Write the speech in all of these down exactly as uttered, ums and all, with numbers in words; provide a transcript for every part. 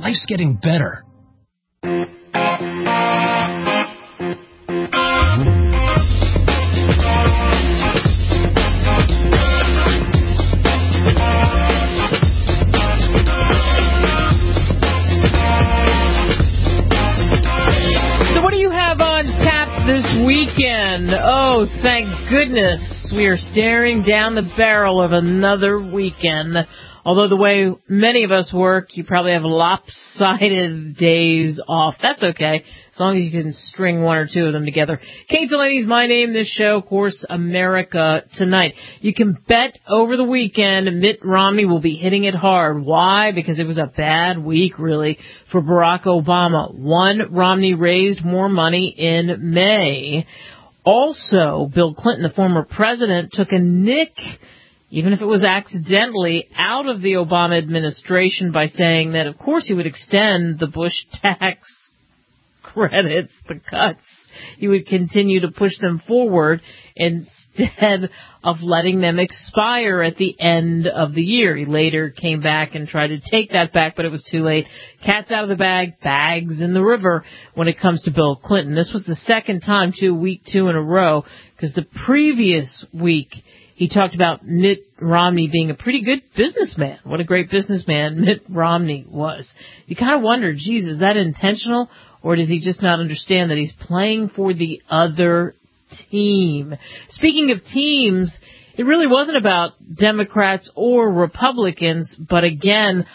Life's getting better. This weekend, oh, thank goodness, we are staring down the barrel of another weekend. Although the way many of us work, you probably have lopsided days off. That's okay, as long as you can string one or two of them together. Kate Delaney's my name. This show, of course, America Tonight. You can bet over the weekend Mitt Romney will be hitting it hard. Why? Because it was a bad week, really, for Barack Obama. One, Romney raised more money in May. Also, Bill Clinton, the former president, took a nick, even if it was accidentally, out of the Obama administration by saying that, of course, he would extend the Bush tax credits, the cuts. He would continue to push them forward instead of letting them expire at the end of the year. He later came back and tried to take that back, but it was too late. Cat's out of the bag, bags in the river when it comes to Bill Clinton. This was the second time, too, week two in a row, because the previous week he talked about Mitt Romney being a pretty good businessman. What a great businessman Mitt Romney was. You kind of wonder, geez, is that intentional? Or does he just not understand that he's playing for the other team? Speaking of teams, it really wasn't about Democrats or Republicans, but again,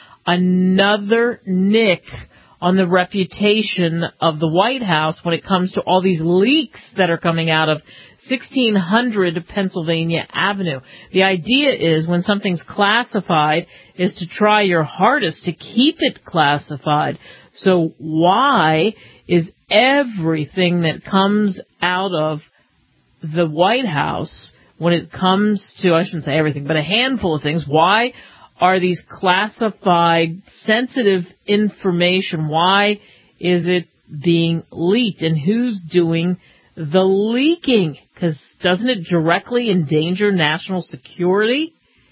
another nick on the reputation of the White House when it comes to all these leaks that are coming out of sixteen hundred Pennsylvania Avenue. The idea is when something's classified is to try your hardest to keep it classified. So why is everything that comes out of the White House, when it comes to, I shouldn't say everything, but a handful of things, why are these classified, sensitive information, why is it being leaked, and who's doing the leaking? Because doesn't it directly endanger national security?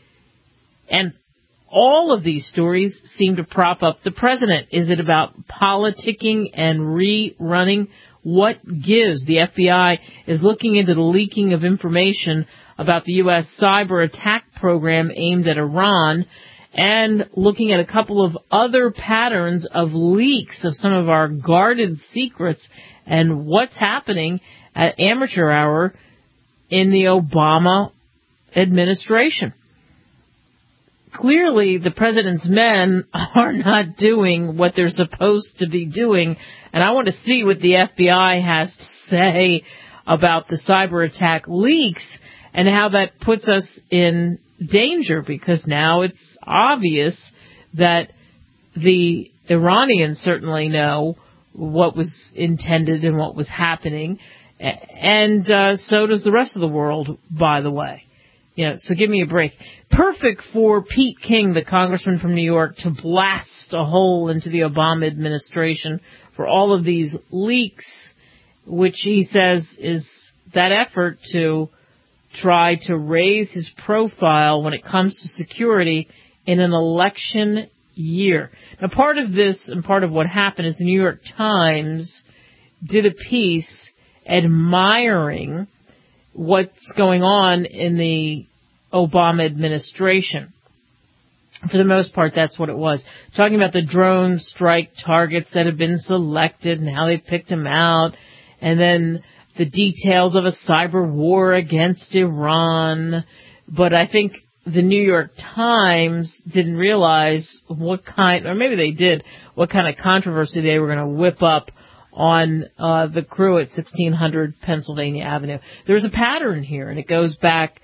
And all of these stories seem to prop up the president. Is it about politicking and rerunning? What gives? The F B I is looking into the leaking of information about the U S cyber attack program aimed at Iran and looking at a couple of other patterns of leaks of some of our guarded secrets and what's happening at amateur hour in the Obama administration. Clearly, the president's men are not doing what they're supposed to be doing, and I want to see what the F B I has to say about the cyber attack leaks and how that puts us in danger, because now it's obvious that the Iranians certainly know what was intended and what was happening, and uh, so does the rest of the world, by the way. You know, so give me a break. Perfect for Pete King, the congressman from New York, to blast a hole into the Obama administration for all of these leaks, which he says is that effort to try to raise his profile when it comes to security in an election year. Now, part of this and part of what happened is the New York Times did a piece admiring what's going on in the Obama administration. For the most part, that's what it was. Talking about the drone strike targets that have been selected and how they picked them out, and then the details of a cyber war against Iran. But I think the New York Times didn't realize what kind, or maybe they did, what kind of controversy they were going to whip up on uh, the crew at sixteen hundred Pennsylvania Avenue. There's a pattern here, and it goes back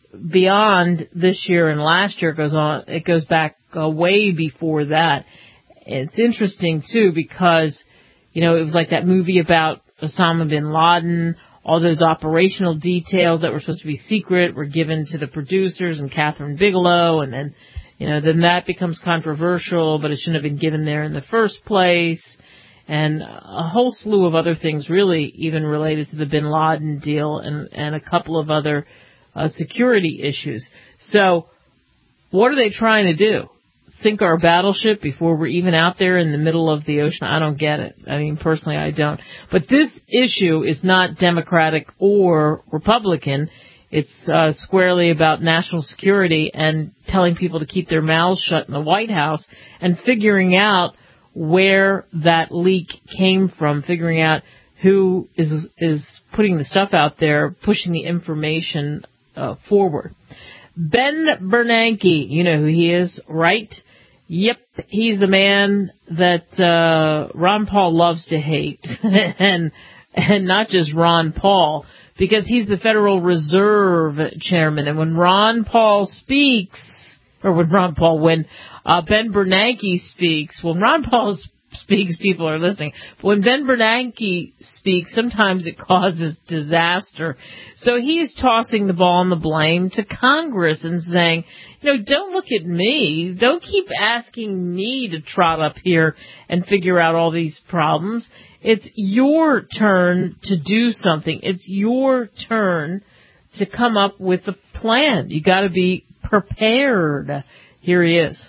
beyond this year and last year. It goes on. It goes back uh, way before that. It's interesting too because, you know, it was like that movie about Osama bin Laden. All those operational details that were supposed to be secret were given to the producers and Catherine Bigelow, and then, you know, then that becomes controversial, but it shouldn't have been given there in the first place. And a whole slew of other things really even related to the bin Laden deal and, and a couple of other uh, security issues. So what are they trying to do? sink our battleship before we're even out there in the middle of the ocean? I don't get it. I mean, personally, I don't. But this issue is not Democratic or Republican. It's uh, squarely about national security and telling people to keep their mouths shut in the White House and figuring out where that leak came from, figuring out who is is putting the stuff out there, pushing the information uh, forward. Ben Bernanke, you know who he is, right? Yep, he's the man that uh, Ron Paul loves to hate, and and not just Ron Paul, because he's the Federal Reserve chairman. And when Ron Paul speaks, or when Ron Paul, when uh, Ben Bernanke speaks, when Ron Paul speaks, people are listening. But when Ben Bernanke speaks, sometimes it causes disaster. So he's tossing the ball and the blame to Congress and saying, you know, don't look at me. Don't keep asking me to trot up here and figure out all these problems. It's your turn to do something. It's your turn to come up with a plan. You got to be prepared. Here he is.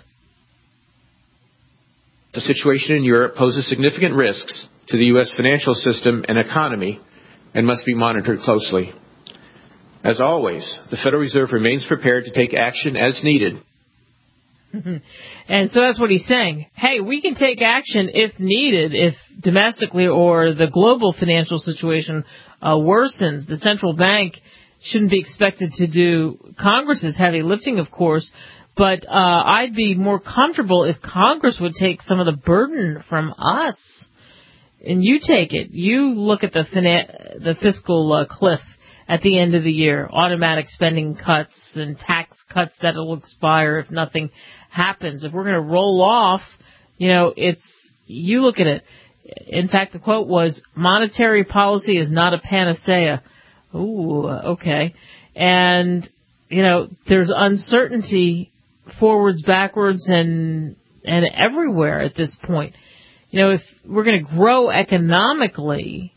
The situation in Europe poses significant risks to the U S financial system and economy and must be monitored closely. As always, the Federal Reserve remains prepared to take action as needed. And so that's what he's saying. Hey, we can take action if needed, if domestically or the global financial situation uh, worsens. The central bank shouldn't be expected to do Congress's heavy lifting, of course, but uh, I'd be more comfortable if Congress would take some of the burden from us. And you take it. You look at the fina- the fiscal uh, cliff at the end of the year, automatic spending cuts and tax cuts that will expire if nothing happens. If we're going to roll off, you know, it's, you look at it. In fact, the quote was, monetary policy is not a panacea. Ooh, okay. And, you know, there's uncertainty forwards, backwards, and and everywhere at this point. You know, if we're going to grow economically,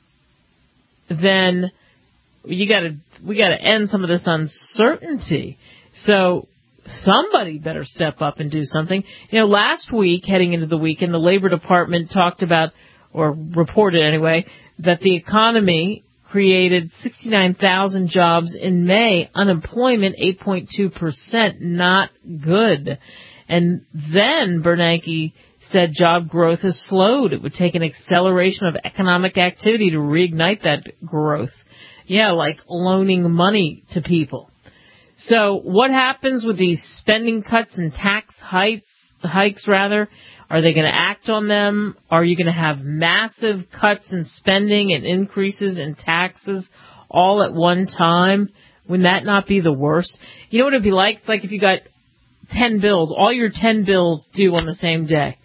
then you got to we got to end some of this uncertainty. So somebody better step up and do something. You know, last week, heading into the weekend, the Labor Department talked about, or reported anyway, that the economy created sixty-nine thousand jobs in May. Unemployment, eight point two percent. Not good. And then Bernanke said job growth has slowed. It would take an acceleration of economic activity to reignite that growth. Yeah, like loaning money to people. So what happens with these spending cuts and tax hikes, hikes rather? Are they going to act on them? Are you going to have massive cuts in spending and increases in taxes all at one time? Wouldn't that not be the worst? You know what it'd be like? It's like if you got ten bills, all your ten bills due on the same day.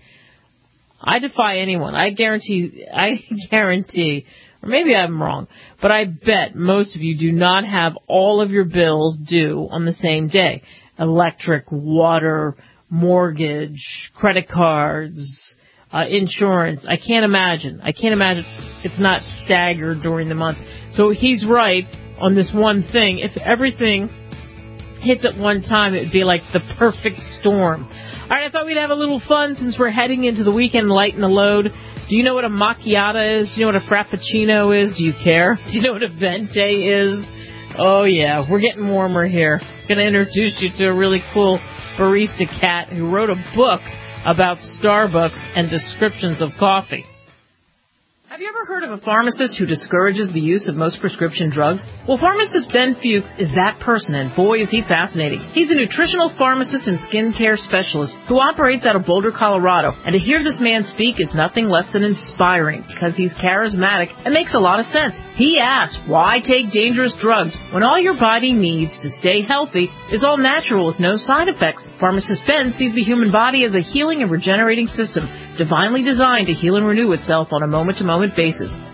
I defy anyone. I guarantee, I guarantee, or maybe I'm wrong, but I bet most of you do not have all of your bills due on the same day. Electric, water, mortgage, credit cards, uh, insurance. I can't imagine. I can't imagine it's not staggered during the month. So he's right on this one thing. If everything hits at one time, it would be like the perfect storm. All right, I thought we'd have a little fun since we're heading into the weekend, lighten the load. Do you know what a macchiato is? Do you know what a frappuccino is? Do you care? Do you know what a venti is? Oh, yeah, we're getting warmer here. Going to introduce you to a really cool barista cat who wrote a book about Starbucks and descriptions of coffee. Have you ever heard of a pharmacist who discourages the use of most prescription drugs? Well, pharmacist Ben Fuchs is that person, and boy, is he fascinating. He's a nutritional pharmacist and skincare specialist who operates out of Boulder, Colorado. And to hear this man speak is nothing less than inspiring because he's charismatic and makes a lot of sense. He asks, why take dangerous drugs when all your body needs to stay healthy is all natural with no side effects? Pharmacist Ben sees the human body as a healing and regenerating system, divinely designed to heal and renew itself on a moment-to-moment basis.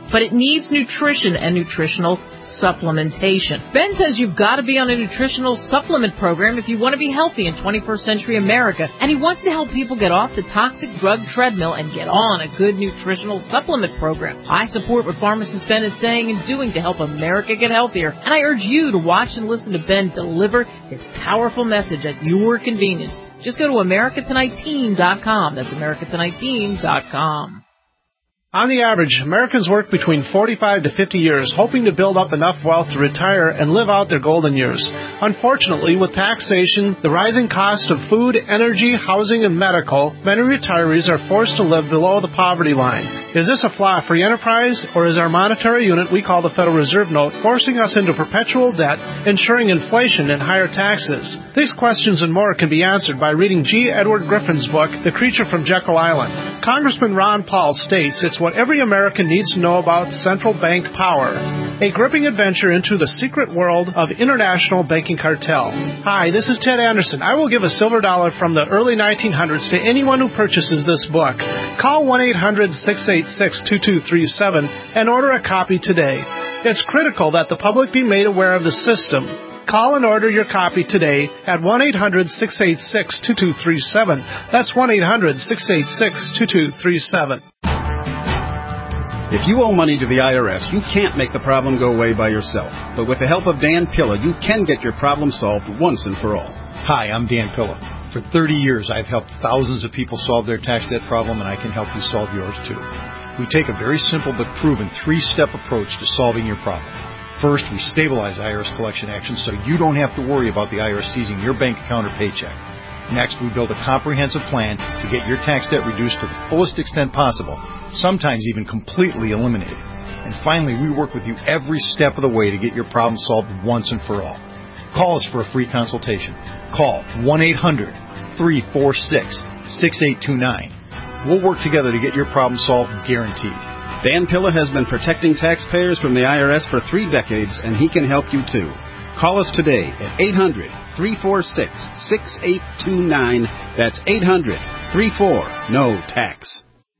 but it needs nutrition and nutritional supplementation. Ben says you've got to be on a nutritional supplement program if you want to be healthy in twenty-first century America, and he wants to help people get off the toxic drug treadmill and get on a good nutritional supplement program. I support what pharmacist Ben is saying and doing to help America get healthier, and I urge you to watch and listen to Ben deliver his powerful message at your convenience. Just go to America Tonight Team dot com. That's America Tonight Team dot com. On the average, Americans work between forty-five to fifty years, hoping to build up enough wealth to retire and live out their golden years. Unfortunately, with taxation, the rising cost of food, energy, housing, and medical, many retirees are forced to live below the poverty line. Is this a flaw free enterprise, or is our monetary unit we call the Federal Reserve Note forcing us into perpetual debt, ensuring inflation and higher taxes? These questions and more can be answered by reading G. Edward Griffin's book, The Creature from Jekyll Island. Congressman Ron Paul states it's what every American needs to know about central bank power. A gripping adventure into the secret world of international banking cartel. Hi, this is Ted Anderson. I will give a silver dollar from the early nineteen hundreds to anyone who purchases this book. Call one eight hundred six eight six two two three seven and order a copy today. It's critical that the public be made aware of the system. Call and order your copy today at one eight hundred six eight six two two three seven. That's one eight hundred six eight six two two three seven. If you owe money to the I R S, you can't make the problem go away by yourself. But with the help of Dan Pilla, you can get your problem solved once and for all. Hi, I'm Dan Pilla. For thirty years, I've helped thousands of people solve their tax debt problem, and I can help you solve yours too. We take a very simple but proven three-step approach to solving your problem. First, we stabilize I R S collection actions so you don't have to worry about the I R S seizing your bank account or paycheck. Next, we build a comprehensive plan to get your tax debt reduced to the fullest extent possible, sometimes even completely eliminated. And finally, we work with you every step of the way to get your problem solved once and for all. Call us for a free consultation. Call one eight hundred three four six six eight two nine. We'll work together to get your problem solved, guaranteed. Dan Pilla has been protecting taxpayers from the I R S for three decades, and he can help you too. Call us today at eight hundred three four six six eight two nine. That's eight hundred three four N O tax.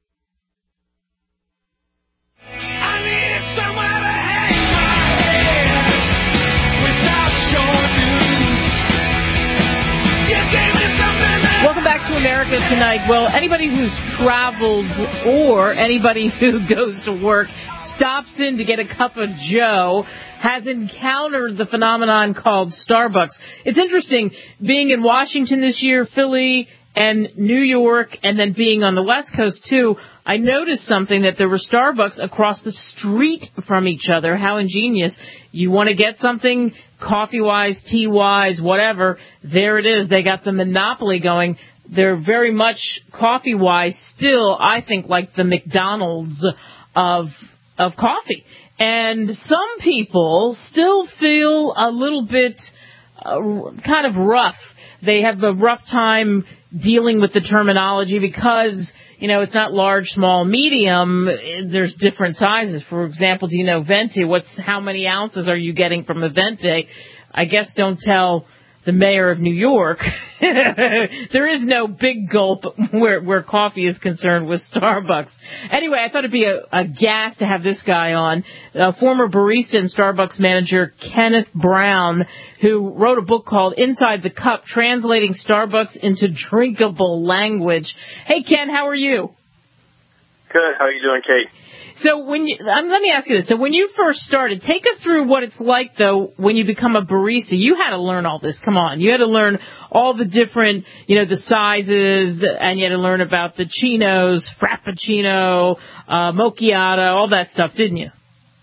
I need somewhere to hang my head without your news. You gave me something that Welcome back to America Tonight. Well, anybody who's traveled or anybody who goes to work, stops in to get a cup of Joe, has encountered the phenomenon called Starbucks. It's interesting, being in Washington this year, Philly, and New York, and then being on the West Coast, too, I noticed something, that there were Starbucks across the street from each other. How ingenious. You want to get something, coffee-wise, tea-wise, whatever, there it is. They got the monopoly going. They're very much, coffee-wise, still, I think, like the McDonald's of of coffee. And some people still feel a little bit uh, kind of rough. They have a rough time dealing with the terminology because, you know, it's not large, small, medium. There's different sizes. For example, do you know Venti? What's, how many ounces are you getting from a Venti? I guess don't tell the mayor of New York. There is no big gulp where, where coffee is concerned with Starbucks. Anyway, I thought it'd be a, a gas to have this guy on, uh, former barista and Starbucks manager Kenneth Brown, who wrote a book called Inside the Cup, Translating Starbucks into Drinkable Language. Hey, Ken, how are you? Good. How are you doing, Kate? So when you, um, let me ask you this. So when you first started, take us through what it's like, though, when you become a barista. You had to learn all this. Come on. You had to learn all the different, you know, the sizes, and you had to learn about the chinos, frappuccino, uh, macchiato, all that stuff, didn't you?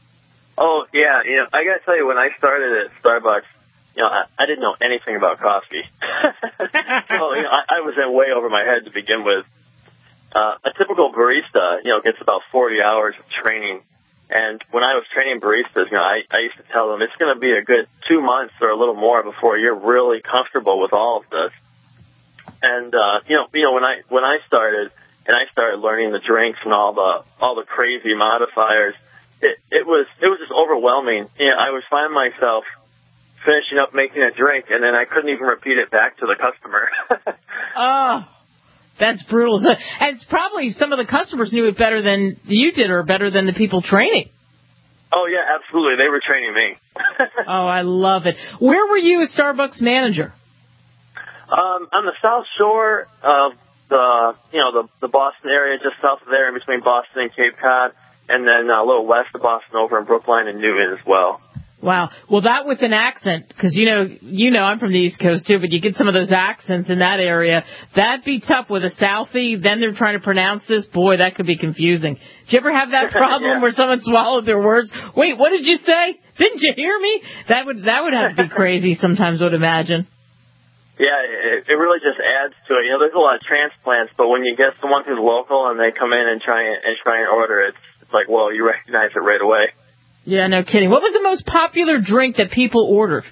Oh, yeah. You know, I got to tell you, when I started at Starbucks, you know, I, I didn't know anything about coffee. so, you know, I, I was in way over my head to begin with. Uh, a typical barista, you know, gets about forty hours of training. And when I was training baristas, you know, I, I used to tell them it's going to be a good two months or a little more before you're really comfortable with all of this. And, uh, you know, you know, when I, when I started and I started learning the drinks and all the, all the crazy modifiers, it, it was, it was just overwhelming. You know, I was finding myself finishing up making a drink and then I couldn't even repeat it back to the customer. Oh. That's brutal. So, and it's probably some of the customers knew it better than you did, or better than the people training. Oh, yeah, absolutely. They were training me. Oh, I love it. Where were you as Starbucks manager? Um, on the South Shore of the, you know, the, the Boston area, just south of there, in between Boston and Cape Cod, and then uh, a little west of Boston over in Brookline and Newton as well. Wow. Well, that with an accent, because, you know, you know, I'm from the East Coast, too, but you get some of those accents in that area. That'd be tough with a Southie. Then they're trying to pronounce this. Boy, that could be confusing. Did you ever have that problem yeah. where someone swallowed their words? Wait, what did you say? Didn't you hear me? That would that would have to be crazy sometimes, I would imagine. Yeah, it, it really just adds to it. You know, there's a lot of transplants, but when you get someone who's local and they come in and try and, and try and order it, it's like, well, you recognize it right away. Yeah, no kidding. What was the most popular drink that people ordered?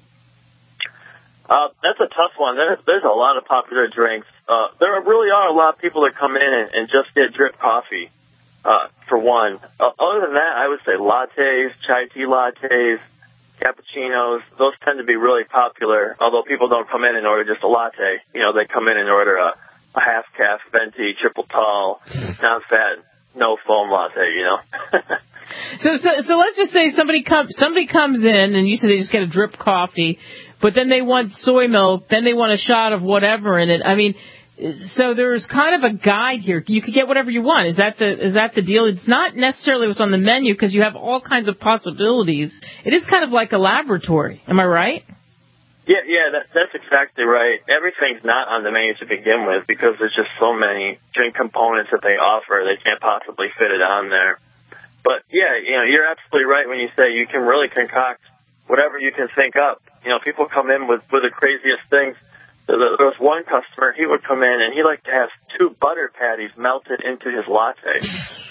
Uh, that's a tough one. There's, there's a lot of popular drinks. Uh, there really are a lot of people that come in and, and just get drip coffee, uh, for one. Uh, other than that, I would say lattes, chai tea lattes, cappuccinos. Those tend to be really popular, although people don't come in and order just a latte. You know, they come in and order a, a half-calf, venti, triple tall, non-fat, no foam latte, you know. So, so, so let's just say somebody comes, somebody comes in, and you said they just get a drip coffee, but then they want soy milk, then they want a shot of whatever in it. I mean, so there's kind of a guide here. You could get whatever you want. Is that the is that the deal? It's not necessarily what's on the menu because you have all kinds of possibilities. It is kind of like a laboratory. Am I right? Yeah, yeah, that, that's exactly right. Everything's not on the menu to begin with because there's just so many drink components that they offer. They can't possibly fit it on there. But, yeah, you know, you're absolutely right when you say you can really concoct whatever you can think up. You know, people come in with, with the craziest things. There was one customer, he would come in, and he liked to have two butter patties melted into his latte.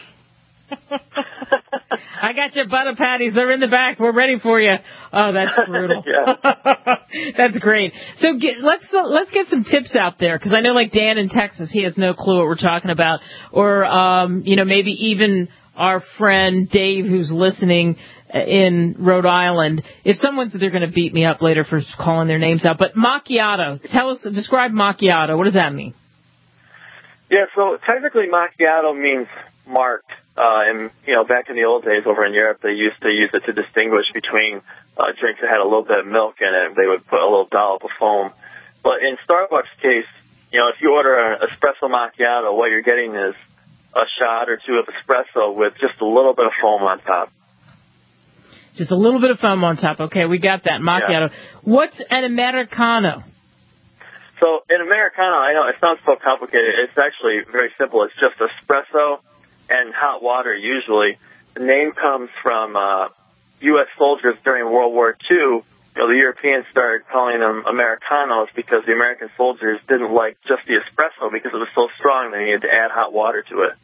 I got your butter patties. They're in the back. We're ready for you. Oh, that's brutal. That's great. So get, let's let's get some tips out there because I know, like Dan in Texas, he has no clue what we're talking about, or um, you know, maybe even our friend Dave, who's listening in Rhode Island. If someone's, they're going to beat me up later for calling their names out. But macchiato, tell us, describe macchiato. What does that mean? Yeah, so technically macchiato means marked. Uh, and, you know, back in the old days over in Europe, they used to use it to distinguish between uh, drinks that had a little bit of milk in it. They would put a little dollop of foam. But in Starbucks' case, you know, if you order an espresso macchiato, what you're getting is a shot or two of espresso with just a little bit of foam on top. Just a little bit of foam on top. Okay, we got that. Macchiato. Yeah. What's an Americano? So an Americano, I know it sounds so complicated. It's actually very simple. It's just espresso and hot water usually. The name comes from uh, U S soldiers during World War Two. You know, the Europeans started calling them Americanos because the American soldiers didn't like just the espresso because it was so strong they needed to add hot water to it.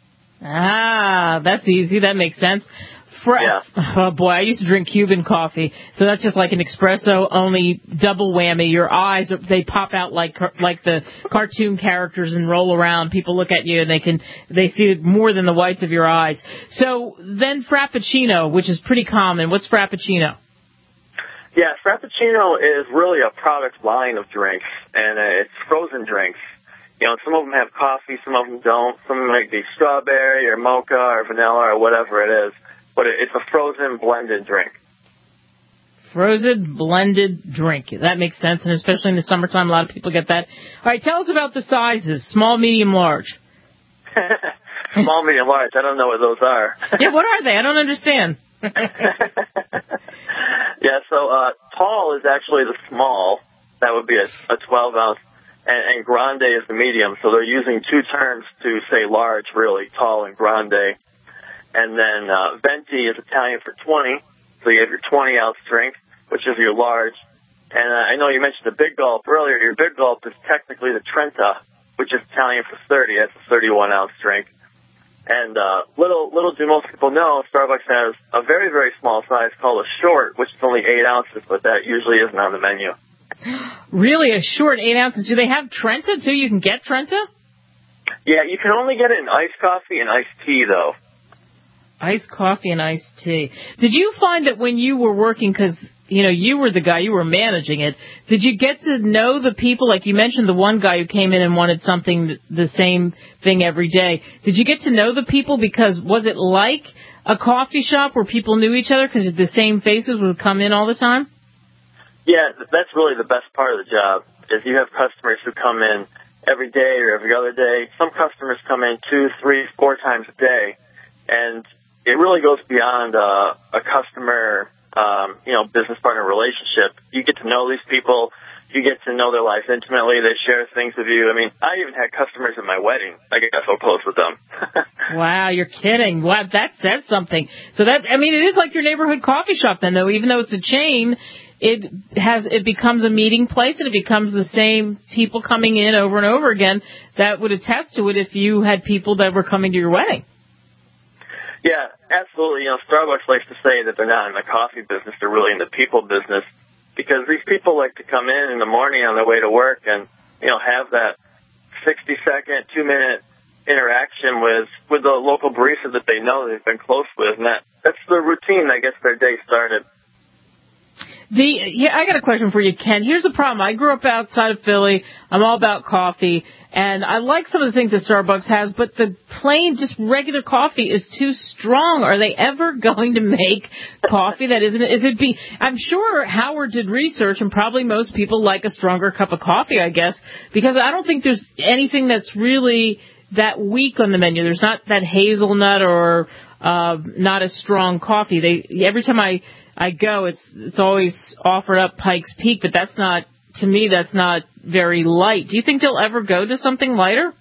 Ah, that's easy. That makes sense. For, yeah. Oh, boy, I used to drink Cuban coffee, so that's just like an espresso, only double whammy. Your eyes, they pop out like like the cartoon characters and roll around. People look at you, and they can they see more than the whites of your eyes. So then Frappuccino, which is pretty common. What's Frappuccino? Yeah, Frappuccino is really a product line of drinks, and uh, it's frozen drinks. You know, some of them have coffee, some of them don't. Some of them might be strawberry or mocha or vanilla or whatever it is. But it's a frozen blended drink. Frozen blended drink. That makes sense, and especially in the summertime, a lot of people get that. All right, tell us about the sizes, small, medium, large. Small, medium, large. I don't know what those are. Yeah, what are they? I don't understand. Yeah, so uh, tall is actually the small. That would be a, a twelve ounce. And, and grande is the medium. So they're using two terms to say large, really, tall and grande. And then uh, venti is Italian for twenty, so you have your twenty ounce drink, which is your large. And uh, I know you mentioned the big gulp earlier. Your big gulp is technically the Trenta, which is Italian for thirty. That's a thirty-one ounce drink. And uh, little little do most people know, Starbucks has a very, very small size called a short, which is only eight ounces, but that usually isn't on the menu. Really, a short eight ounces? Do they have Trenta, too? You can get Trenta? Yeah, you can only get it in iced coffee and iced tea, though. Iced coffee and iced tea. Did you find that when you were working, because you know, you were the guy, you were managing it. Did you get to know the people? Like you mentioned the one guy who came in and wanted something, the same thing every day. Did you get to know the people? Because was it like a coffee shop where people knew each other because the same faces would come in all the time? Yeah, that's really the best part of the job, is you have customers who come in every day or every other day. Some customers come in two, three, four times a day, and it really goes beyond uh, a customer, um, you know, business partner relationship. You get to know these people. You get to know their lives intimately. They share things with you. I mean, I even had customers at my wedding. I got so close with them. Wow, you're kidding. Wow, that says something. So that, I mean, it is like your neighborhood coffee shop then, though. Even though it's a chain, it has, it becomes a meeting place, and it becomes the same people coming in over and over again. That would attest to it if you had people that were coming to your wedding. Yeah, absolutely. You know, Starbucks likes to say that they're not in the coffee business. They're really in the people business. Because these people like to come in in the morning on their way to work and, you know, have that sixty-second, two-minute interaction with, with the local barista that they know they've been close with. And that, that's the routine that gets their day started. The yeah, I got a question for you, Ken. Here's the problem. I grew up outside of Philly. I'm all about coffee, and I like some of the things that Starbucks has, but the plain, just regular coffee is too strong. Are they ever going to make coffee that isn't? Is it be? I'm sure Howard did research, and probably most people like a stronger cup of coffee, I guess, because I don't think there's anything that's really that weak on the menu. There's not that hazelnut or uh, not as strong coffee. They every time I I go, it's it's always offered up Pikes Peak, but that's not, to me, that's not very light. Do you think they'll ever go to something lighter?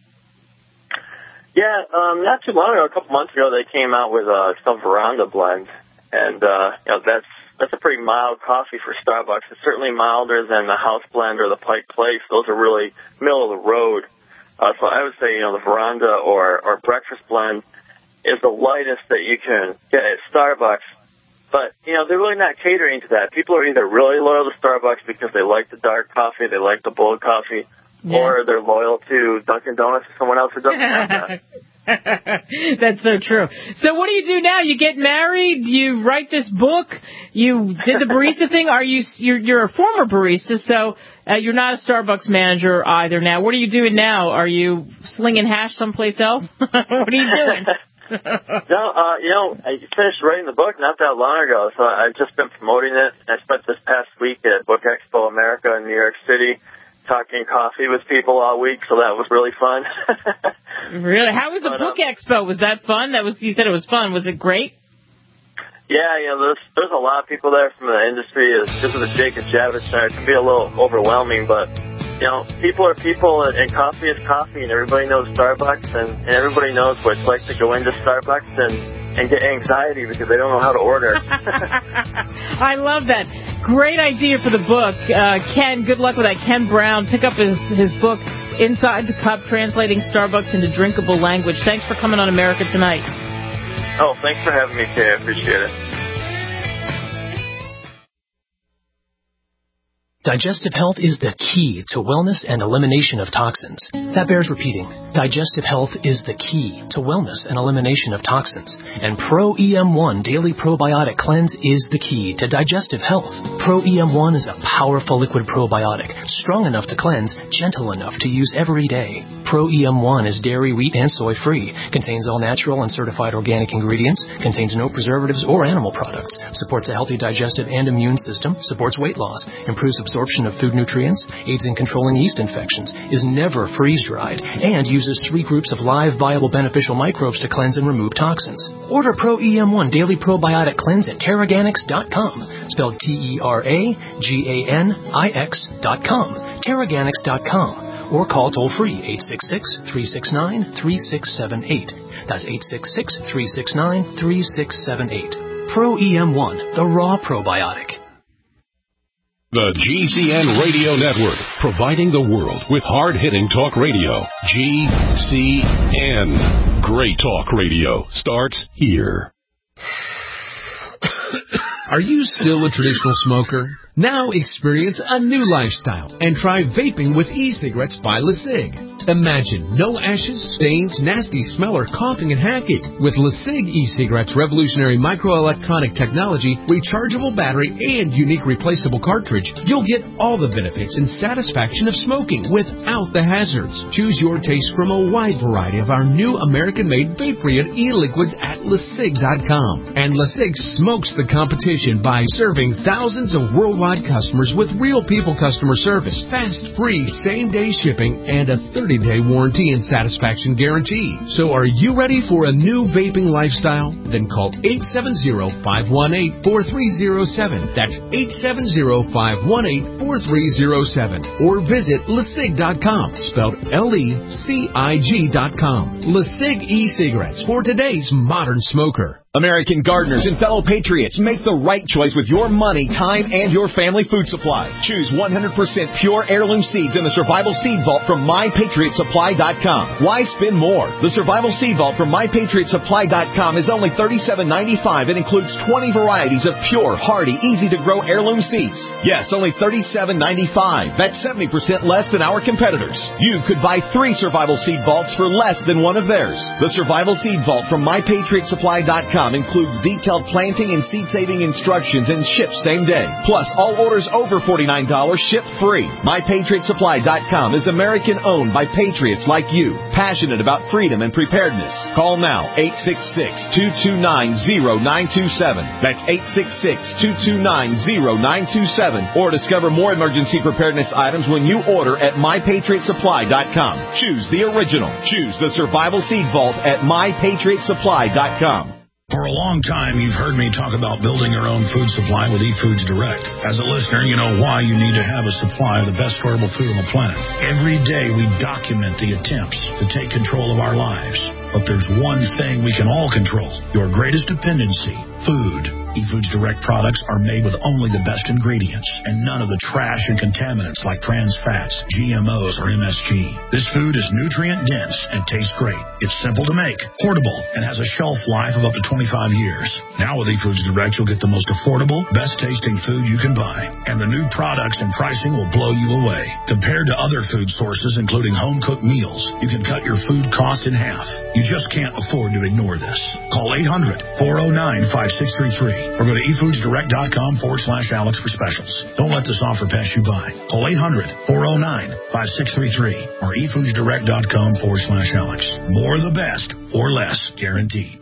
Yeah, um, not too long ago, a couple months ago, they came out with a some Veranda blend, and uh, you know that's that's a pretty mild coffee for Starbucks. It's certainly milder than the House Blend or the Pike Place. Those are really middle of the road. Uh, so I would say, you know, the Veranda or or Breakfast Blend is the lightest that you can get at Starbucks. But, you know, they're really not catering to that. People are either really loyal to Starbucks because they like the dark coffee, they like the bold coffee, yeah. or they're loyal to Dunkin' Donuts or someone else who doesn't have that. That's so true. So what do you do now? You get married, you write this book, you did the barista thing. Are you, you're, you're a former barista, so uh, you're not a Starbucks manager either now. What are you doing now? Are you slinging hash someplace else? What are you doing? no, uh, you know, I finished writing the book not that long ago, so I've just been promoting it. I spent this past week at Book Expo America in New York City talking coffee with people all week, so that was really fun. Really? How was the but, Book um, Expo? Was that fun? That was, you said it was fun. Was it great? Yeah, you know, there's, there's a lot of people there from the industry. This is a Jacob Javits Center. It can be a little overwhelming, but you know, people are people, and, and coffee is coffee, and everybody knows Starbucks, and, and everybody knows what it's like to go into Starbucks and, and get anxiety because they don't know how to order. I love that. Great idea for the book. Uh, Ken, good luck with that. Ken Brown, pick up his, his book, Inside the Cup, Translating Starbucks into Drinkable Language. Thanks for coming on America Tonight. Oh, thanks for having me, Kay. I appreciate it. Digestive health is the key to wellness and elimination of toxins. That bears repeating. Digestive health is the key to wellness and elimination of toxins. And Pro E M one Daily Probiotic Cleanse is the key to digestive health. Pro E M one is a powerful liquid probiotic, strong enough to cleanse, gentle enough to use every day. Pro E M one is dairy, wheat, and soy-free, contains all natural and certified organic ingredients, contains no preservatives or animal products, supports a healthy digestive and immune system, supports weight loss, improves absorption of food nutrients, aids in controlling yeast infections, is never freeze-dried, and uses three groups of live, viable, beneficial microbes to cleanse and remove toxins. Order Pro E M one Daily Probiotic Cleanse at Terraganix dot com, spelled T E R A G A N I X dot com, Terraganix dot com. Or call toll-free eight six six, three six nine, three six seven eight. That's eight six six, three six nine, three six seven eight. Pro E M one, the raw probiotic. The G C N Radio Network, providing the world with hard-hitting talk radio. G C N. Great talk radio starts here. Are you still a traditional smoker? Now experience a new lifestyle and try vaping with e-cigarettes by LeSig. Imagine no ashes, stains, nasty smell, or coughing and hacking. With LeSig e-cigarettes' revolutionary microelectronic technology, rechargeable battery, and unique replaceable cartridge, you'll get all the benefits and satisfaction of smoking without the hazards. Choose your taste from a wide variety of our new American-made vape-free e-liquids at LeSig dot com. And LeSig smokes the competition by serving thousands of worldwide customers with real people customer service, fast, free, same-day shipping, and a thirty-day warranty and satisfaction guarantee. So are you ready for a new vaping lifestyle? Then call eight seven zero, five one eight, four three zero seven. That's eight seven zero, five one eight, four three zero seven. Or visit LeSig dot com, spelled L E C I G dot com. LeSig e-cigarettes for today's modern smoker. American gardeners and fellow patriots, make the right choice with your money, time, and your family food supply. Choose one hundred percent pure heirloom seeds in the Survival Seed Vault from my patriot supply dot com. Why spend more? The Survival Seed Vault from my patriot supply dot com is only thirty-seven ninety-five and includes twenty varieties of pure, hardy, easy-to-grow heirloom seeds. Yes, only thirty-seven ninety-five. That's seventy percent less than our competitors. You could buy three Survival Seed Vaults for less than one of theirs. The Survival Seed Vault from my patriot supply dot com includes detailed planting and seed-saving instructions and ships same day. Plus, all orders over forty-nine dollars ship free. my patriot supply dot com is American-owned by patriots like you, passionate about freedom and preparedness. Call now, eight six six, two two nine, zero nine two seven. That's eight six six, two two nine, zero nine two seven. Or discover more emergency preparedness items when you order at my patriot supply dot com. Choose the original. Choose the Survival Seed Vault at my patriot supply dot com. For a long time, you've heard me talk about building your own food supply with eFoods Direct. As a listener, you know why you need to have a supply of the best affordable food on the planet. Every day, we document the attempts to take control of our lives. But there's one thing we can all control, your greatest dependency, food. eFoods Direct products are made with only the best ingredients and none of the trash and contaminants like trans fats, G M Os, or M S G. This food is nutrient dense and tastes great. It's simple to make, portable, and has a shelf life of up to twenty-five years. Now with eFoods Direct, you'll get the most affordable, best tasting food you can buy. And the new products and pricing will blow you away. Compared to other food sources, including home-cooked meals, you can cut your food cost in half. You just can't afford to ignore this. Call eight hundred, four oh nine, five six three three or go to efoodsdirect.com forward slash Alex for specials. Don't let this offer pass you by. Call eight hundred, four oh nine, five six three three or efoodsdirect.com forward slash Alex. More of the best for less, guaranteed.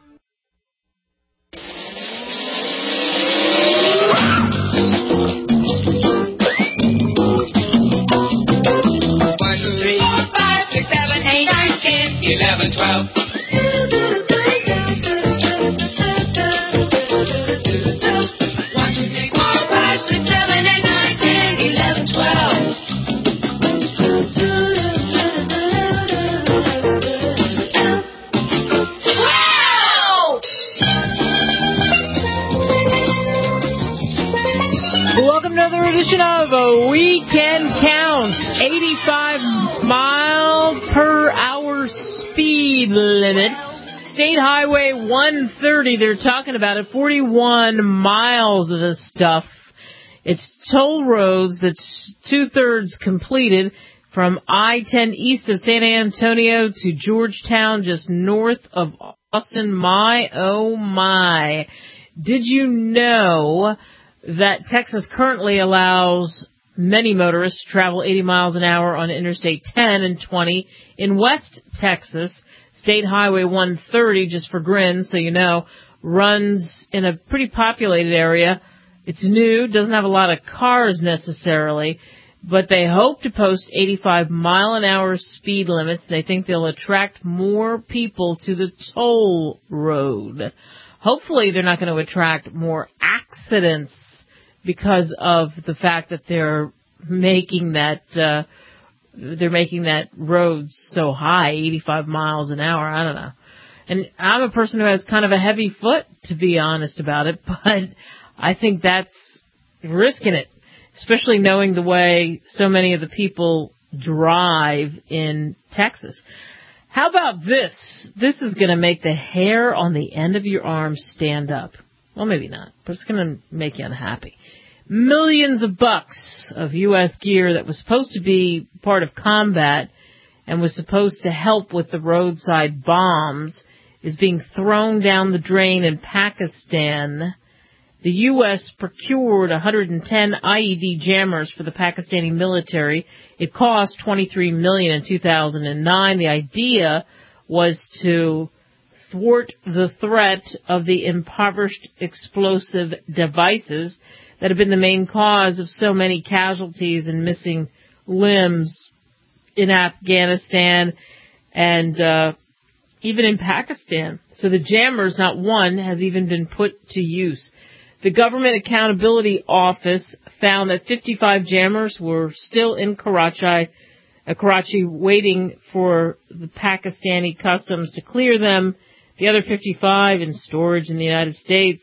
One, two, three, four, five, six, seven, eight, nine, ten, eleven, twelve. Edition of a Weekend Count. eighty-five mile per hour speed limit. State Highway one thirty, they're talking about it, forty-one miles of this stuff. It's toll roads that's two-thirds completed from I ten east of San Antonio to Georgetown, just north of Austin. My, oh my. Did you know that Texas currently allows many motorists to travel eighty miles an hour on Interstate ten and twenty. In West Texas, State Highway one thirty, just for grins, so you know, runs in a pretty populated area. It's new, doesn't have a lot of cars necessarily, but they hope to post eighty-five mile an hour speed limits. They think they'll attract more people to the toll road. Hopefully they're not going to attract more accidents because of the fact that they're making that uh, they're making that road so high, eighty-five miles an hour. I don't know. And I'm a person who has kind of a heavy foot, to be honest about it, but I think that's risking it, especially knowing the way so many of the people drive in Texas. How about this? This is going to make the hair on the end of your arm stand up. Well, maybe not, but it's going to make you unhappy. Millions of bucks of U S gear that was supposed to be part of combat and was supposed to help with the roadside bombs is being thrown down the drain in Pakistan. The U S procured one hundred ten I E D jammers for the Pakistani military. It cost twenty-three million dollars in two thousand nine. The idea was to thwart the threat of the impoverished explosive devices that have been the main cause of so many casualties and missing limbs in Afghanistan and uh, even in Pakistan. So the jammers, not one, has even been put to use. The Government Accountability Office found that fifty-five jammers were still in Karachi, uh, Karachi waiting for the Pakistani customs to clear them. The other fifty-five in storage in the United States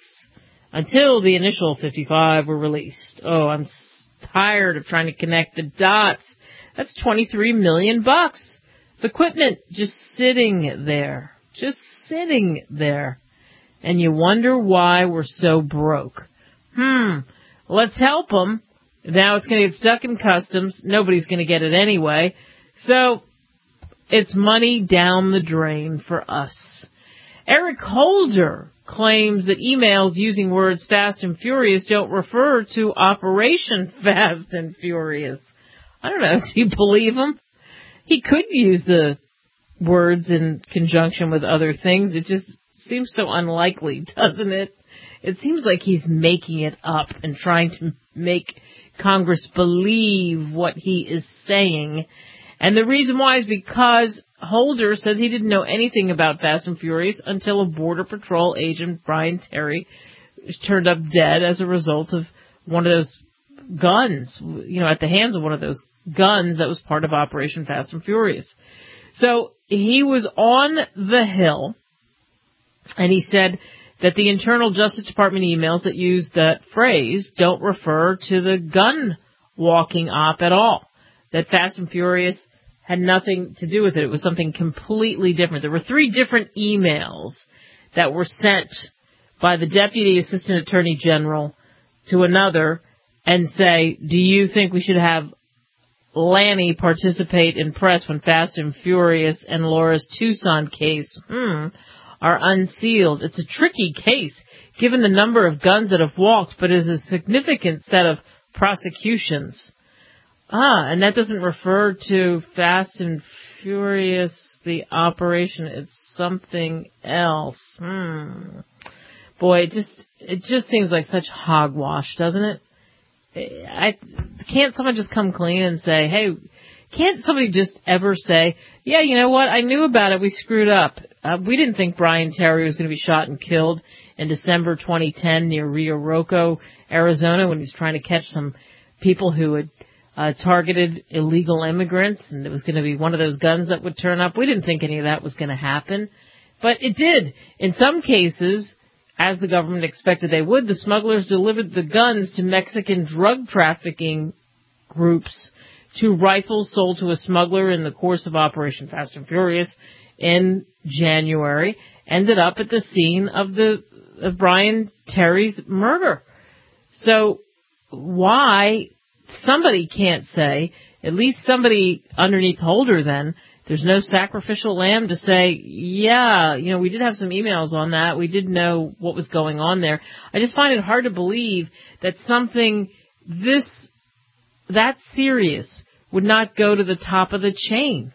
until the initial fifty-five were released. Oh, I'm tired of trying to connect the dots. That's twenty-three million bucks of equipment just sitting there, just sitting there. And you wonder why we're so broke. Hmm, let's help them. Now it's going to get stuck in customs. Nobody's going to get it anyway. So it's money down the drain for us. Eric Holder claims that emails using words Fast and Furious don't refer to Operation Fast and Furious. I don't know. Do you believe him? He could use the words in conjunction with other things. It just seems so unlikely, doesn't it? It seems like he's making it up and trying to make Congress believe what he is saying. And the reason why is because Holder says he didn't know anything about Fast and Furious until a Border Patrol agent, Brian Terry, turned up dead as a result of one of those guns, you know, at the hands of one of those guns that was part of Operation Fast and Furious. So he was on the Hill, and he said that the Internal Justice Department emails that use that phrase don't refer to the gun walking op at all, that Fast and Furious had nothing to do with it. It was something completely different. There were three different emails that were sent by the Deputy Assistant Attorney General to another and say, do you think we should have Lanny participate in press when Fast and Furious and Laura's Tucson case hmm, are unsealed? It's a tricky case, given the number of guns that have walked, but it is a significant set of prosecutions. Ah, and that doesn't refer to Fast and Furious, the operation. It's something else. Hmm. Boy, it just it just seems like such hogwash, doesn't it? I can't someone just come clean and say, hey, can't somebody just ever say, yeah, you know what, I knew about it, we screwed up. Uh, we didn't think Brian Terry was going to be shot and killed in December twenty ten near Rio Roco, Arizona, when he was trying to catch some people who had uh, targeted illegal immigrants, and it was going to be one of those guns that would turn up. We didn't think any of that was going to happen, but it did. In some cases, as the government expected they would, the smugglers delivered the guns to Mexican drug trafficking groups. Two rifles sold to a smuggler in the course of Operation Fast and Furious in January ended up at the scene of the of Brian Terry's murder. So why somebody can't say, at least somebody underneath Holder then, there's no sacrificial lamb to say, yeah, you know, we did have some emails on that. We did know what was going on there. I just find it hard to believe that something this, that serious would not go to the top of the chain.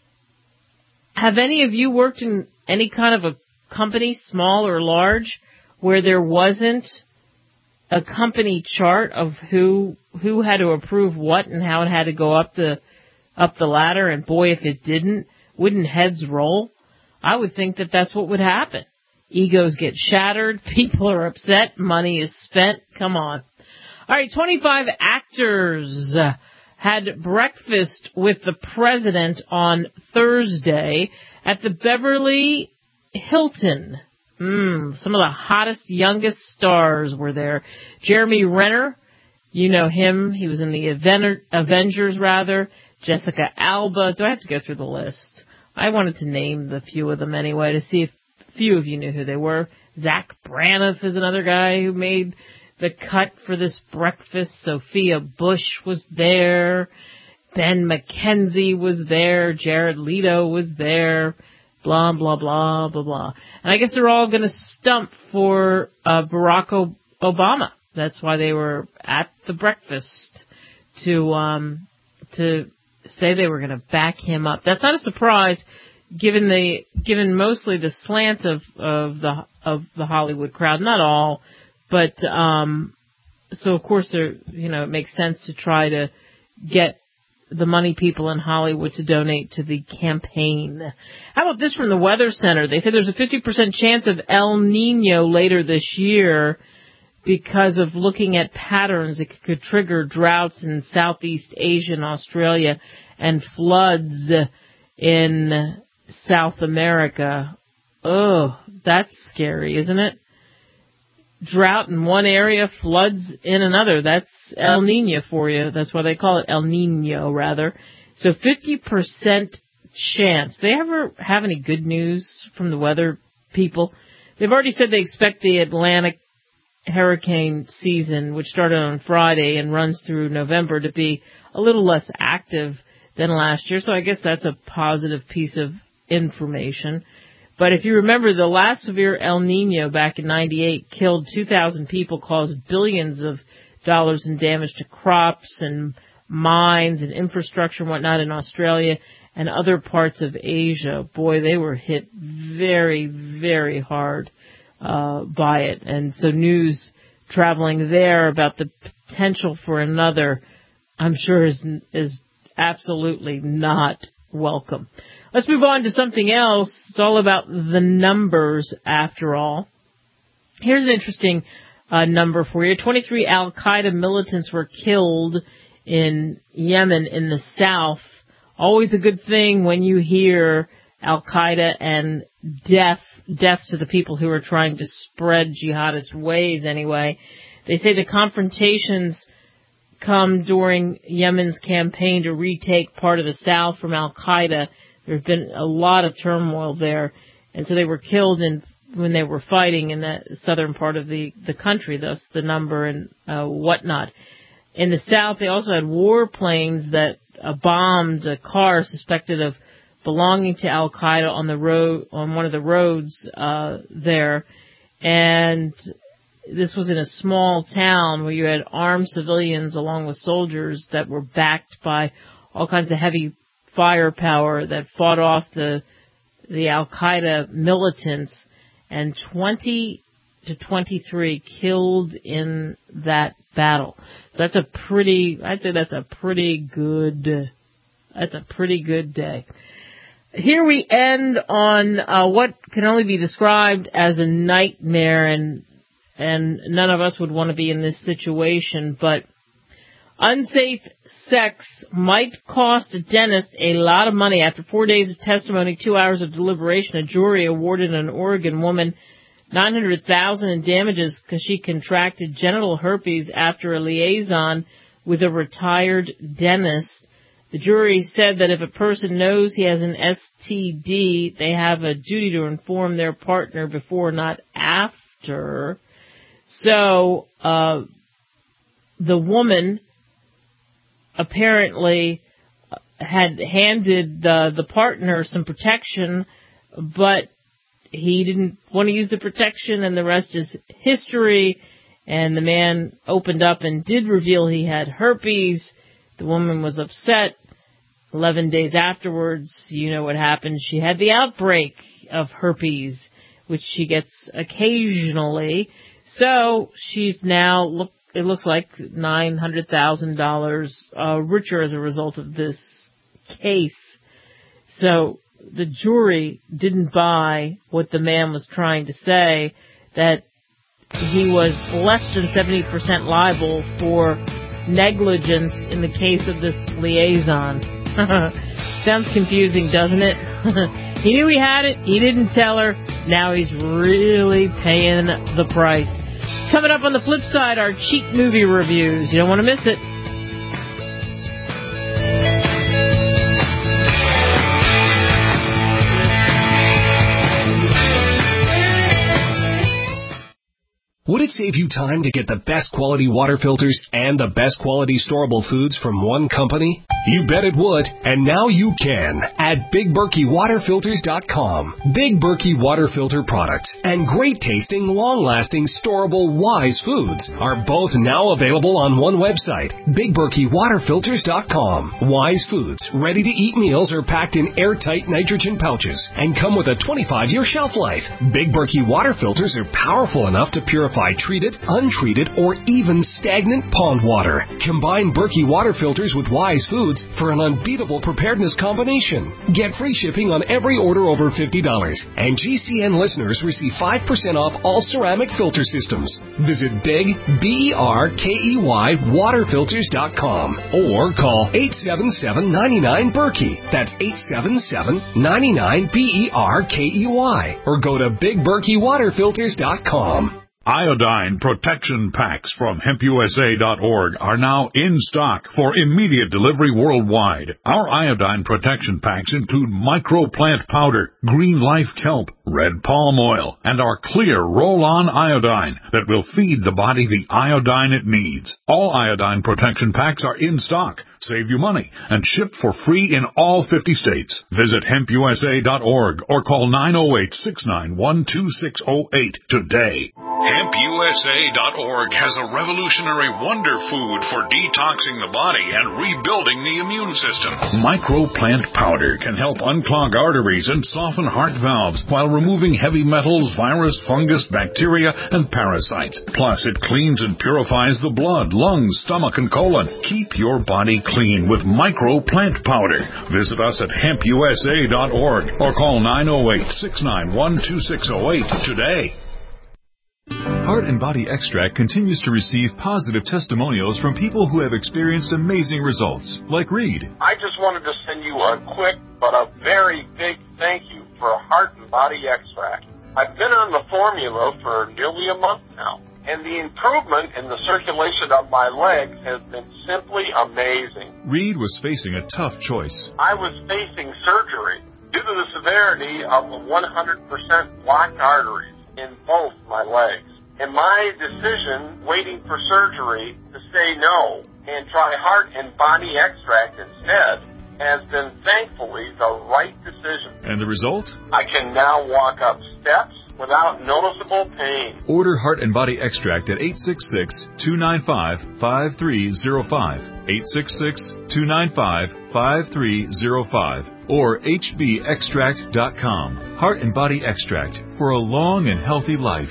Have any of you worked in any kind of a company, small or large, where there wasn't a company chart of who who had to approve what and how it had to go up the up the ladder, and boy, if it didn't, wouldn't heads roll? I would think that that's what would happen. Egos get shattered, people are upset, money is spent. Come on. All right, twenty-five actors had breakfast with the president on Thursday at the Beverly Hilton. Mm, some of the hottest, youngest stars were there. Jeremy Renner, you know him. He was in the Aven- Avengers, rather. Jessica Alba. Do I have to go through the list? I wanted to name the few of them anyway to see if a few of you knew who they were. Zach Braniff is another guy who made the cut for this breakfast. Sophia Bush was there. Ben McKenzie was there. Jared Leto was there. Blah, blah, blah, blah, blah. And I guess they're all going to stump for uh, Barack o- Obama. That's why they were at the breakfast to um, to say they were going to back him up. That's not a surprise, given the given mostly the slant of of the of the Hollywood crowd. Not all, but um, so of course there, you know, it makes sense to try to get the money people in Hollywood to donate to the campaign. How about this from the Weather Center? They say there's a fifty percent chance of El Nino later this year because of looking at patterns. It could trigger droughts in Southeast Asia and Australia and floods in South America. Oh, that's scary, isn't it? Drought in one area, floods in another. That's El Nino for you. That's why they call it El Nino, rather. So fifty percent chance. They ever have any good news from the weather people? They've already said they expect the Atlantic hurricane season, which started on Friday and runs through November, to be a little less active than last year. So I guess that's a positive piece of information. But if you remember, the last severe El Nino back in ninety-eight killed two thousand people, caused billions of dollars in damage to crops and mines and infrastructure and whatnot in Australia and other parts of Asia. Boy, they were hit very, very hard uh, by it. And so news traveling there about the potential for another, I'm sure, is, is absolutely not welcome. Let's move on to something else. It's all about the numbers, after all. Here's an interesting uh, number for you. twenty-three Al-Qaeda militants were killed in Yemen in the south. Always a good thing when you hear Al-Qaeda and death, deaths to the people who are trying to spread jihadist ways anyway. They say the confrontations come during Yemen's campaign to retake part of the south from Al-Qaeda. There's been a lot of turmoil there, and so they were killed in, when they were fighting in that southern part of the, the country, thus the number and uh, whatnot. In the south, they also had warplanes that uh, bombed a car suspected of belonging to Al-Qaeda on the road, on one of the roads uh, there, and this was in a small town where you had armed civilians along with soldiers that were backed by all kinds of heavy firepower that fought off the the Al-Qaeda militants, and twenty to twenty-three killed in that battle. So that's a pretty, I'd say that's a pretty good, that's a pretty good day. Here we end on uh, what can only be described as a nightmare, and and none of us would want to be in this situation, but unsafe sex might cost a dentist a lot of money. After four days of testimony, two hours of deliberation, a jury awarded an Oregon woman nine hundred thousand dollars in damages because she contracted genital herpes after a liaison with a retired dentist. The jury said that if a person knows he has an S T D, they have a duty to inform their partner before, not after. So, uh, the woman apparently had handed the, the partner some protection, but he didn't want to use the protection, and the rest is history. And the man opened up and did reveal he had herpes. The woman was upset. Eleven days afterwards, you know what happened. She had the outbreak of herpes, which she gets occasionally. So she's now, look, it looks like nine hundred thousand dollars uh, richer as a result of this case. So the jury didn't buy what the man was trying to say, that he was less than seventy percent liable for negligence in the case of this liaison. Sounds confusing, doesn't it? He knew he had it. He didn't tell her. Now he's really paying the price. Coming up on the flip side, our cheap movie reviews. You don't want to miss it. Would it save you time to get the best quality water filters and the best quality storable foods from one company? You bet it would, and now you can at Big Berkey Water Filters dot com. Big Berkey Water Filter products and great tasting, long-lasting, storable Wise foods are both now available on one website, Big Berkey Water Filters dot com. Wise foods, ready-to-eat meals are packed in airtight nitrogen pouches and come with a twenty-five year shelf life. Big Berkey Water Filters are powerful enough to purify treated, untreated, or even stagnant pond water. Combine Berkey Water Filters with Wise foods for an unbeatable preparedness combination. Get free shipping on every order over fifty dollars. And G C N listeners receive five percent off all ceramic filter systems. Visit Big, B E R K E Y, Water Filters dot com or call eight seven seven, nine nine, Berkey. That's eight seven seven, nine nine, B E R K E Y. Or go to Big Berkey Water Filters dot com. Iodine protection packs from hemp U S A dot org are now in stock for immediate delivery worldwide. Our iodine protection packs include microplant powder, green life kelp, red palm oil, and our clear roll-on iodine that will feed the body the iodine it needs. All iodine protection packs are in stock, save you money, and shipped for free in all fifty states. Visit hemp U S A dot org or call nine oh eight, six nine one, two six oh eight today. hemp U S A dot org has a revolutionary wonder food for detoxing the body and rebuilding the immune system. Microplant powder can help unclog arteries and soften heart valves while removing heavy metals, virus, fungus, bacteria, and parasites. Plus, it cleans and purifies the blood, lungs, stomach, and colon. Keep your body clean with microplant powder. Visit us at hemp U S A dot org or call nine oh eight, six nine one, two six oh eight today. Heart and Body Extract continues to receive positive testimonials from people who have experienced amazing results, like Reed. I just wanted to send you a quick but a very big thank you for Heart and Body Extract. I've been on the formula for nearly a month now, and the improvement in the circulation of my legs has been simply amazing. Reed was facing a tough choice. I was facing surgery due to the severity of the one hundred percent blocked arteries in both my legs. And my decision, waiting for surgery, to say no and try Heart and Body Extract instead, has been thankfully the right decision. And the result? I can now walk up steps without noticeable pain. Order Heart and Body Extract at eight six six, two nine five, five three zero five, eight six six, two nine five, five three zero five, or H B extract dot com. Heart and Body Extract for a long and healthy life.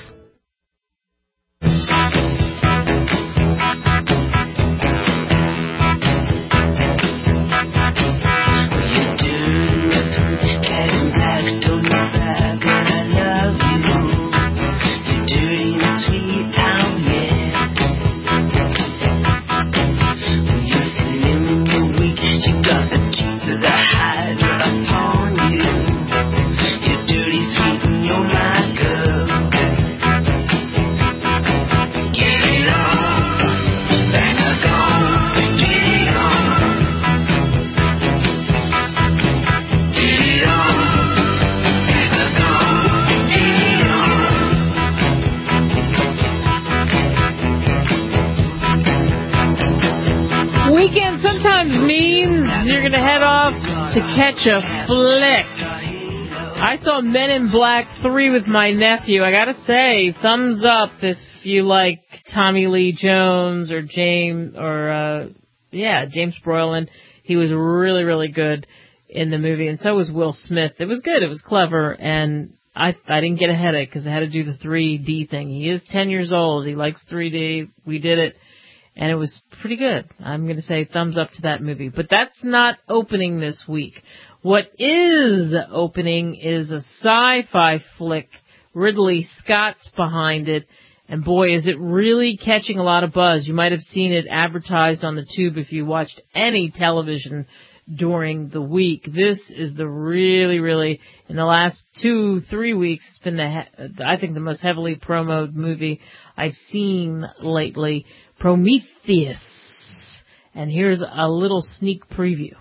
To catch a flick. I saw Men in Black three with my nephew. I gotta say, thumbs up if you like Tommy Lee Jones or James, or, uh, yeah, James Brolin. He was really, really good in the movie, and so was Will Smith. It was good. It was clever, and I I didn't get a headache because I had to do the three D thing. He is ten years old. He likes three D. We did it. And it was pretty good. I'm going to say thumbs up to that movie. But that's not opening this week. What is opening is a sci-fi flick. Ridley Scott's behind it. And boy, is it really catching a lot of buzz. You might have seen it advertised on the tube if you watched any television during the week. This is the really, really, in the last two, three weeks, it's been, the I think, the most heavily promoted movie I've seen lately. Prometheus. And here's a little sneak preview.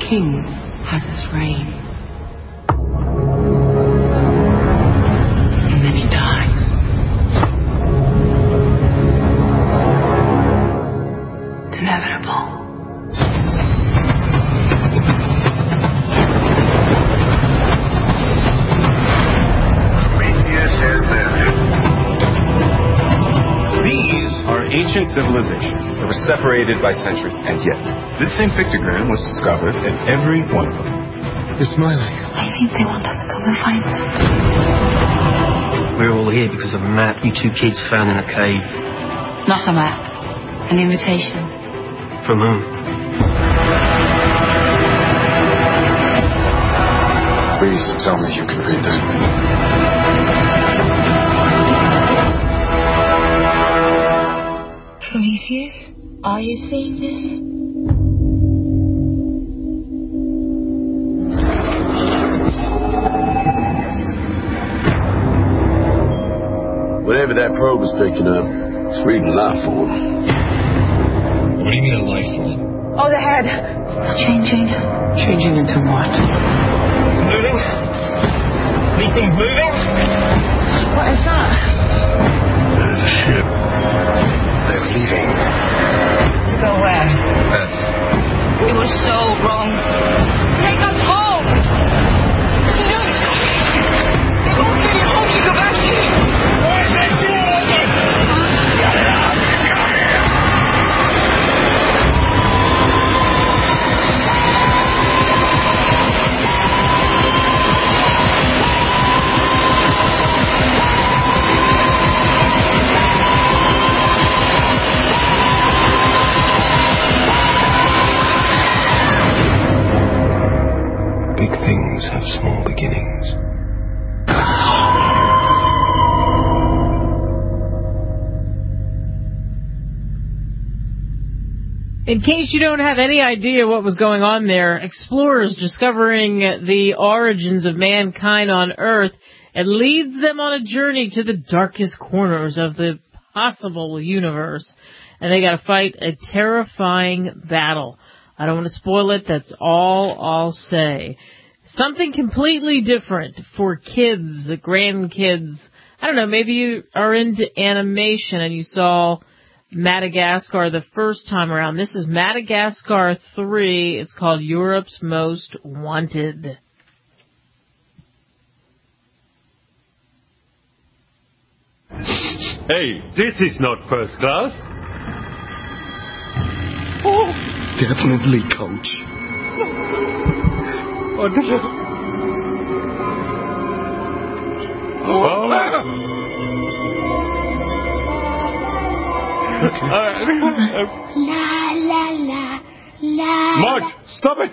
king has his reign. And then he dies. It's inevitable. Prometheus has landed. These are ancient civilizations that were separated by centuries, and yet this same pictogram was discovered in every one of them. They're smiling. I think they want us to come and find them. We're all here because of a map you two kids found in a cave. Not a map. An invitation. From whom? Please tell me you can read that. Prometheus, are you seeing this? Whatever that probe is picking up, it's reading life form. What do you mean a life form? Oh, the head. It's changing. Changing into what? Moving? These things moving? What is that? There's a ship. They're leaving. To go where? Earth. We were so wrong. Take us home! Please! They won't give you home to go back to. Why is that door open? Get it up! Come here! Big things have small beginnings. In case you don't have any idea what was going on there, explorers discovering the origins of mankind on Earth, it leads them on a journey to the darkest corners of the possible universe. And they gotta fight a terrifying battle. I don't want to spoil it, that's all I'll say. Something completely different for kids, the grandkids. I don't know, maybe you are into animation and you saw Madagascar the first time around. This is Madagascar three. It's called Europe's Most Wanted. Hey, this is not first class. Oh. Definitely, coach. Oh, no. Oh. La la la la. Mark, stop it!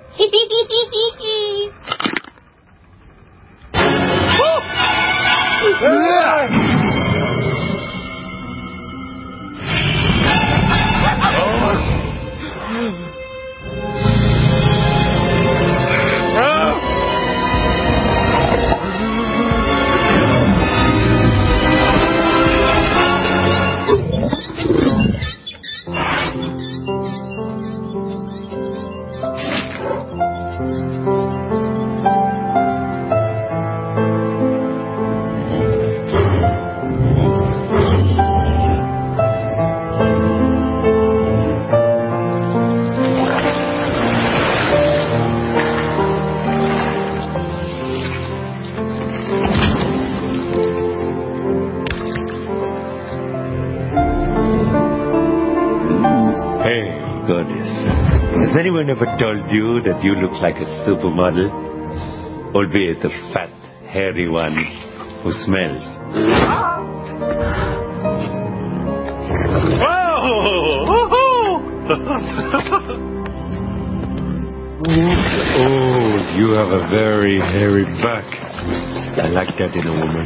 Has anyone ever told you that you look like a supermodel? Albeit a fat, hairy one who smells. Oh, you have a very hairy back. I like that in a woman.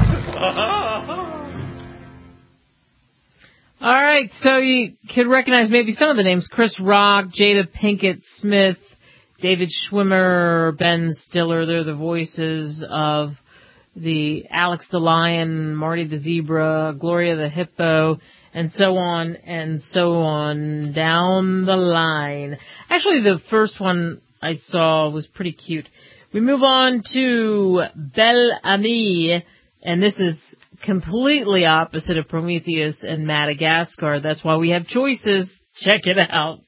All right, so you could recognize maybe some of the names. Chris Rock, Jada Pinkett Smith, David Schwimmer, Ben Stiller. They're the voices of the Alex the Lion, Marty the Zebra, Gloria the Hippo, and so on and so on down the line. Actually, the first one I saw was pretty cute. We move on to Belle Amie, and this is completely opposite of Prometheus and Madagascar. That's why we have choices. Check it out.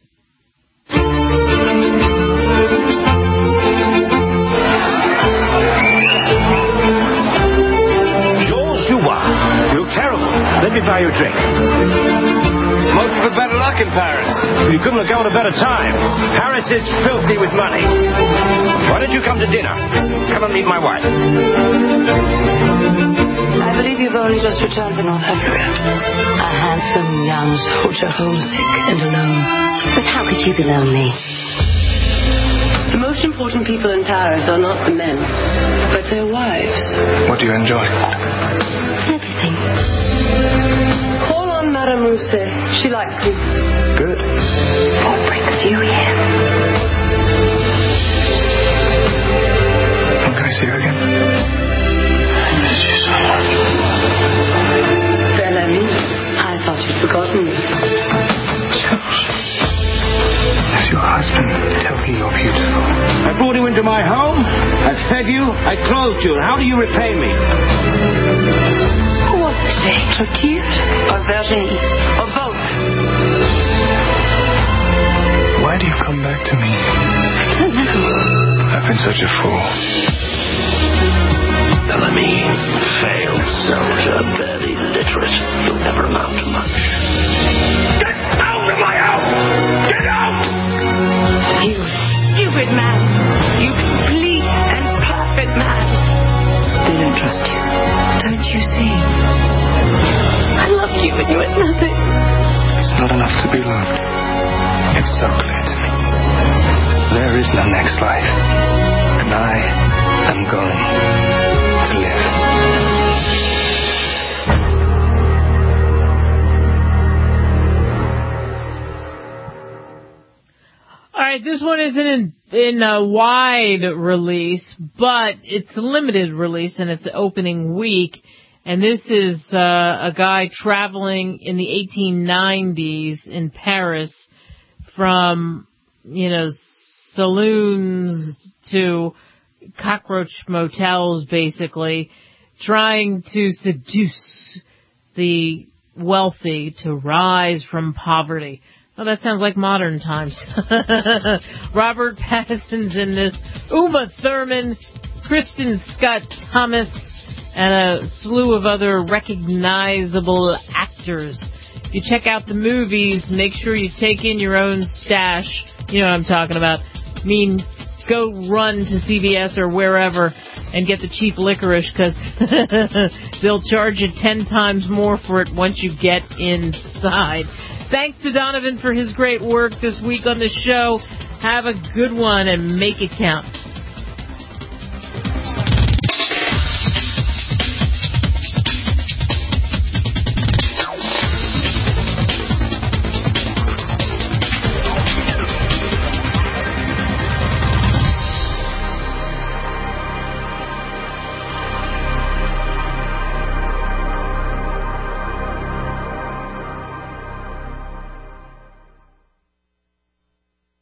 Georges Dubois, you look terrible. Let me buy you a drink. Hope for better luck in Paris. You couldn't have come at a better time. Paris is filthy with money. Why don't you come to dinner? Come and meet my wife. I believe you've only just returned from North Africa. A handsome young soldier, homesick and alone. But how could you be lonely? The most important people in Paris are not the men, but their wives. What do you enjoy? Everything. Call on Madame Rousset. She likes you. Good. What brings you here? When can I see you again? I miss you so much. Belle Amie, I thought you'd forgotten me. Georges, as your husband, tell me you're beautiful. I brought you into my home. I fed you. I clothed you. And how do you repay me? What is it, Clotilde? Or Virginie? Or both? Why do you come back to me? I don't know. I've been such a fool. Belle Amie, failed soldier, very literate. You'll never amount to much. Get out of my house! Get out! You stupid man! You complete and perfect man! They don't trust you. Don't you see? I loved you when you had nothing. It's not enough to be loved. It's so clear to me. There is no next life. And I am going to live. All right, this one isn't in, in a wide release, but it's a limited release and it's opening week. And this is uh, a guy traveling in the eighteen nineties in Paris from, you know, saloons to cockroach motels, basically, trying to seduce the wealthy to rise from poverty. Oh, that sounds like modern times. Robert Pattinson's in this. Uma Thurman, Kristen Scott Thomas, and a slew of other recognizable actors. If you check out the movies, make sure you take in your own stash. You know what I'm talking about. I mean, go run to C V S or wherever and get the cheap licorice, because they'll charge you ten times more for it once you get inside. Thanks to Donovan for his great work this week on the show. Have a good one and make it count.